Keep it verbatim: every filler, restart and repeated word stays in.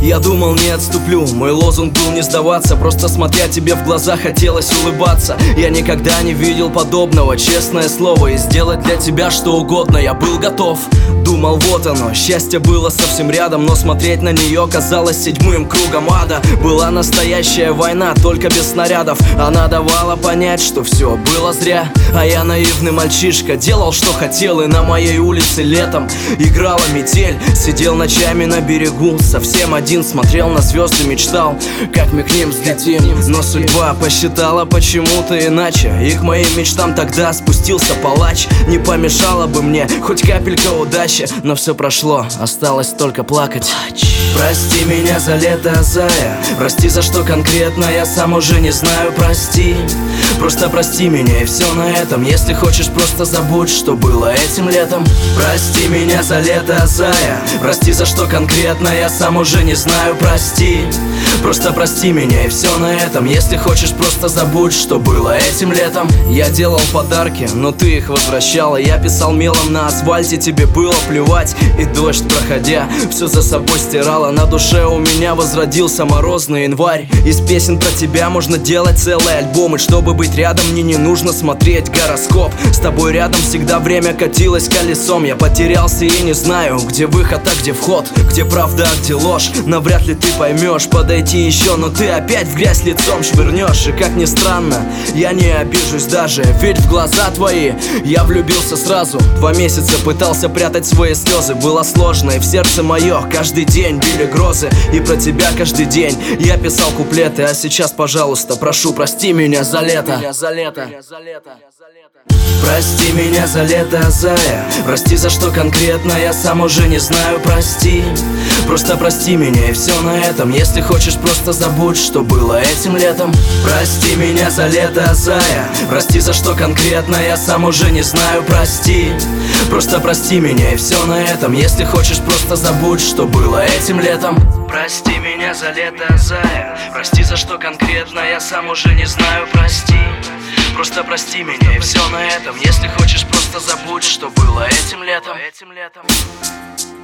Я думал, не отступлю, мой лозунг был не сдаваться. Просто смотря тебе в глаза хотелось улыбаться. Я никогда не видел подобного, честное слово. И сделать для тебя что угодно я был готов. Думал, вот оно, счастье было совсем рядом. Но смотреть на нее казалось седьмым кругом ада. Была настоящая война, только без снарядов. Она давала понять, что все было зря. А я наивный мальчишка, делал что хотел. И на моей улице летом играла метель. Сидел ночами на берегу, совсем один, смотрел на звезды, мечтал, как мы к ним взлетим. Но судьба посчитала почему-то иначе. И к моим мечтам тогда спустился палач. Не помешало бы мне хоть капелька удачи. Но все прошло, осталось только плакать. Прости меня за лето, зая. Прости за что конкретно, я сам уже не знаю. Прости, просто прости меня, и все на этом. Если хочешь, просто забудь, что было этим летом. Прости меня за лето, зая. Прости за что конкретно, я сам уже не знаю. Прости, просто прости меня, и все на этом. Если хочешь, просто забудь, что было этим летом. Я делал подарки, но ты их возвращала. Я писал мелом на асфальте, тебе было плевать. И дождь, проходя, все за собой стирала. На душе у меня возродился морозный январь. Из песен про тебя можно делать целый альбом. И чтобы быть рядом, мне не нужно смотреть гороскоп. С тобой рядом всегда время катилось колесом. Я потерялся и не знаю, где выход, а где вход, где правда, а где ложь. Навряд ли ты поймешь, подойти еще, но ты опять в грязь лицом швырнешь. И как ни странно, я не обижусь даже, ведь в глаза твои я влюбился сразу. Два месяца пытался прятать свои слезы. Было сложно, и в сердце мое каждый день били грозы. И про тебя каждый день я писал куплеты. А сейчас, пожалуйста, прошу, прости меня за лето. Прости меня за лето, зая. Прости за что конкретно, я сам уже не знаю. Прости, просто прости меня, и все на этом. Если хочешь, просто забудь, что было этим летом. Прости меня за лето, зая. Прости за что конкретно, я сам уже не знаю. Прости, просто прости меня, и все на этом. Если хочешь, просто забудь, что было этим летом. Прости меня за лето, зая. Прости за что конкретно, я сам уже не знаю. Прости, просто прости меня, и все на этом. Если хочешь, просто забудь, что было этим летом.